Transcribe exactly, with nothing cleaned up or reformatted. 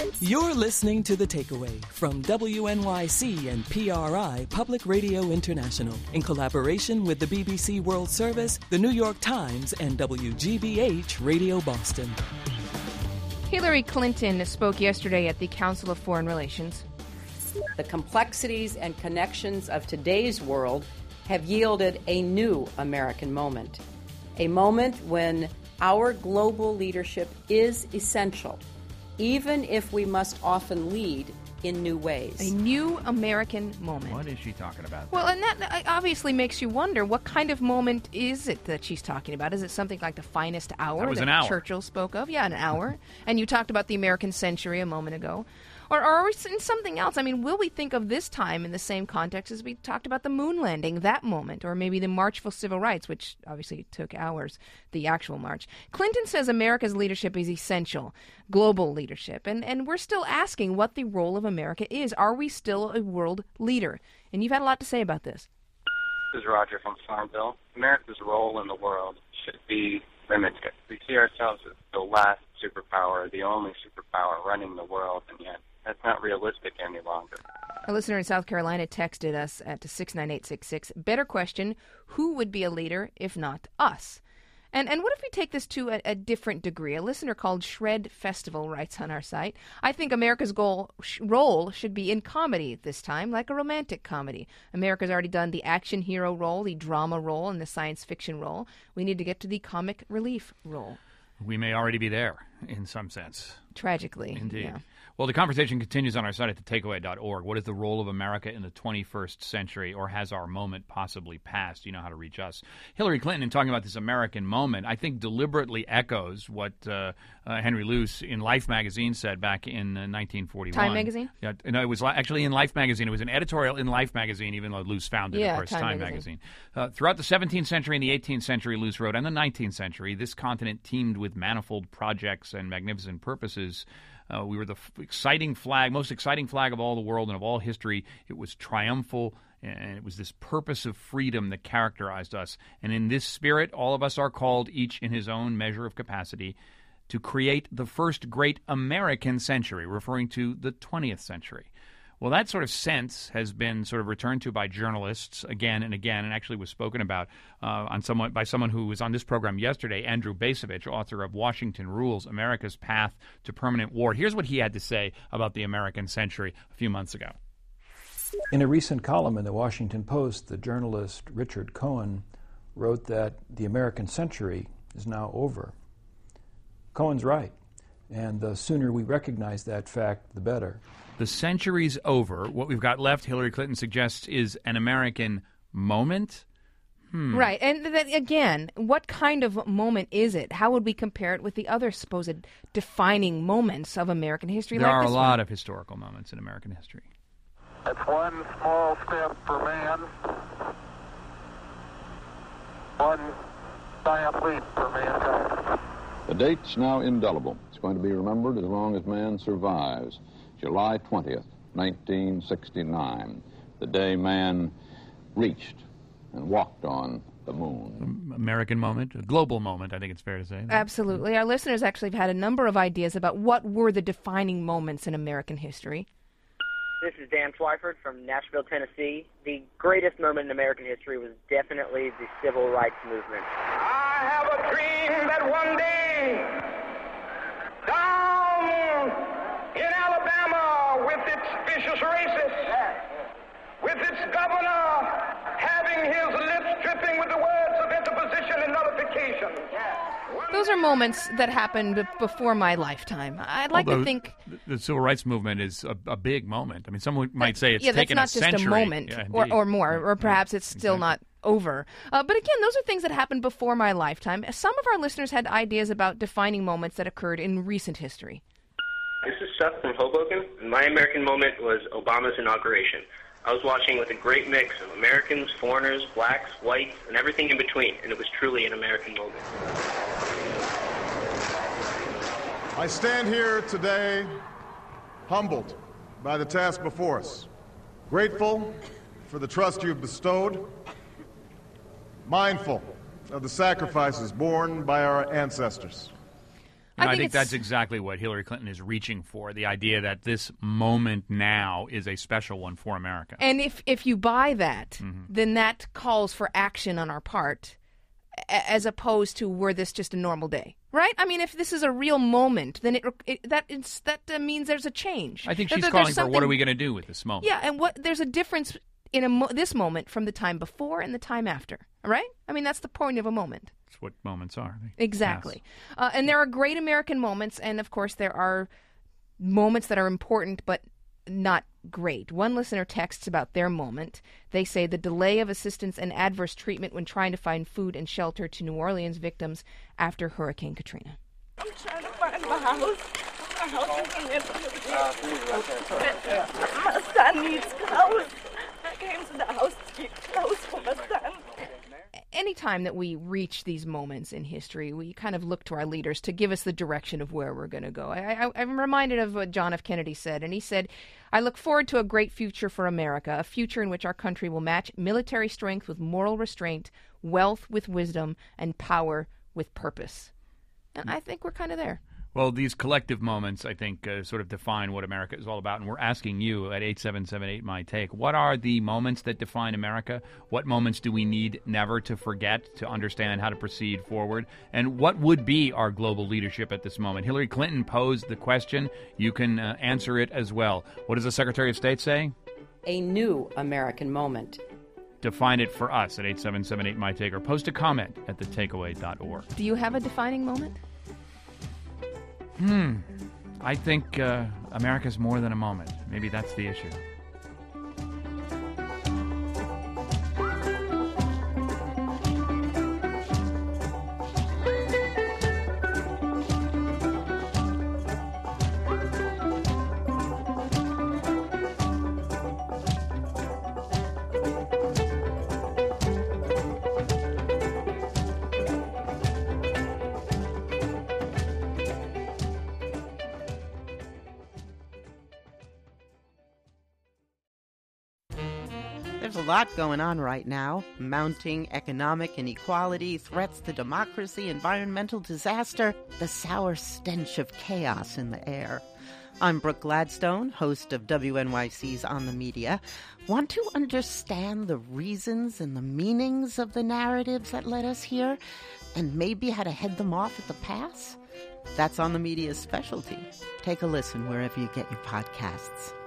You're listening to The Takeaway from W N Y C and P R I Public Radio International in collaboration with the B B C World Service, the New York Times, and W G B H Radio Boston. Hillary Clinton spoke yesterday at the Council of Foreign Relations. The complexities and connections of today's world have yielded a new American moment, a moment when our global leadership is essential, even if we must often lead in new ways. A new American moment. What is she talking about? Well, and that obviously makes you wonder, what kind of moment is it that she's talking about? Is it something like the finest hour that, was that an hour. Churchill spoke of? Yeah, an hour. And you talked about the American century a moment ago. Or, or are we in something else? I mean, will we think of this time in the same context as we talked about the moon landing, that moment, or maybe the March for Civil Rights, which obviously took hours, the actual march? Clinton says America's leadership is essential, global leadership, and, and we're still asking what the role of America is. Are we still a world leader? And you've had a lot to say about this. This is Roger from Farmville. America's role in the world should be limited. We see ourselves as the last superpower, the only superpower running the world, and yet that's not realistic any longer. A listener in South Carolina texted us at six nine eight six six. Better question, who would be a leader if not us? And and what if we take this to a, a different degree? A listener called Shred Festival writes on our site, I think America's goal sh- role should be in comedy this time, like a romantic comedy. America's already done the action hero role, the drama role, and the science fiction role. We need to get to the comic relief role. We may already be there, in some sense. Tragically. Indeed. Yeah. Well, the conversation continues on our site at the takeaway dot org. What is the role of America in the twenty-first century, or has our moment possibly passed? You know how to reach us. Hillary Clinton, in talking about this American moment, I think deliberately echoes what uh, uh, Henry Luce in Life magazine said back in uh, nineteen forty-one. Time magazine? Yeah, no, it was li- actually in Life magazine. It was an editorial in Life magazine, even though Luce founded, yeah, of course, Time, Time magazine. magazine. Uh, throughout the seventeenth century and the eighteenth century, Luce wrote, and the nineteenth century, this continent teemed with manifold projects and magnificent purposes. Uh, we were the f- exciting flag, most exciting flag of all the world and of all history. It was triumphal, and it was this purpose of freedom that characterized us. And in this spirit, all of us are called, each in his own measure of capacity, to create the first great American century, referring to the twentieth century. Well, that sort of sense has been sort of returned to by journalists again and again, and actually was spoken about uh, on someone by someone who was on this program yesterday, Andrew Bacevich, author of Washington Rules, America's Path to Permanent War. Here's what he had to say about the American century a few months ago. In a recent column in the Washington Post, the journalist Richard Cohen wrote that the American century is now over. Cohen's right, and the sooner we recognize that fact, the better. The century's over. What we've got left, Hillary Clinton suggests, is an American moment. Hmm. Right. And that, again, what kind of moment is it? How would we compare it with the other supposed defining moments of American history? There like are this a lot one? of historical moments in American history. That's one small step for man, one giant leap for mankind. The date's now indelible. It's going to be remembered as long as man survives. July twentieth, nineteen sixty-nine, the day man reached and walked on the moon. American moment, a global moment, I think it's fair to say. Absolutely. Our listeners actually have had a number of ideas about what were the defining moments in American history. This is Dan Twyford from Nashville, Tennessee. The greatest moment in American history was definitely the Civil Rights Movement. I have a dream that one day, down in Alabama, with its vicious racists, with its governor having his lips dripping with the words of interposition and nullification. Those are moments that happened b- before my lifetime. I'd like Although to think... the Civil Rights Movement is a, a big moment. I mean, someone might say it's yeah, taken that's a not century. just a moment Yeah, or, indeed. or more, or perhaps it's still Exactly. not over. Uh, but again, those are things that happened before my lifetime. Some of our listeners had ideas about defining moments that occurred in recent history. This is Seth from Hoboken, and my American moment was Obama's inauguration. I was watching with a great mix of Americans, foreigners, blacks, whites, and everything in between, and it was truly an American moment. I stand here today humbled by the task before us, grateful for the trust you've bestowed, mindful of the sacrifices borne by our ancestors. And I I think, think it's- that's exactly what Hillary Clinton is reaching for, the idea that this moment now is a special one for America. And if, if you buy that, Mm-hmm. then that calls for action on our part, a- as opposed to were this just a normal day, right? I mean, if this is a real moment, then it, it that it's, that uh, means there's a change. I think That- she's that calling there's for what something- are we going to do with this moment? Yeah, and what there's a difference in a mo- this moment from the time before and the time after, right? I mean, that's the point of a moment. That's what moments are. Exactly. Uh, and there are great American moments, and of course there are moments that are important but not great. One listener texts about their moment. They say the delay of assistance and adverse treatment when trying to find food and shelter to New Orleans victims after Hurricane Katrina. I'm trying to find my house. My house is in there. My son needs clothes. I came to the house to get clothes for my son. Anytime that we reach these moments in history, we kind of look to our leaders to give us the direction of where we're going to go. I, I, I'm reminded of what John F. Kennedy said, and he said, I look forward to a great future for America, a future in which our country will match military strength with moral restraint, wealth with wisdom, and power with purpose. And I think we're kind of there. Well, these collective moments, I think, uh, sort of define what America is all about. And we're asking you at eight seven seven eight, M Y T A K E, what are the moments that define America? What moments do we need never to forget to understand how to proceed forward? And what would be our global leadership at this moment? Hillary Clinton posed the question. You can uh, answer it as well. What does the Secretary of State say? A new American moment. Define it for us at eight seven seven eight, M Y T A K E, or post a comment at the takeaway dot org. Do you have a defining moment? Hmm. I think uh, America's more than a moment. Maybe that's the issue. There's a lot going on right now. Mounting economic inequality, threats to democracy, environmental disaster, the sour stench of chaos in the air. I'm Brooke Gladstone, host of W N Y C's On the Media. Want to understand the reasons and the meanings of the narratives that led us here, and maybe how to head them off at the pass? That's On the Media's specialty. Take a listen wherever you get your podcasts.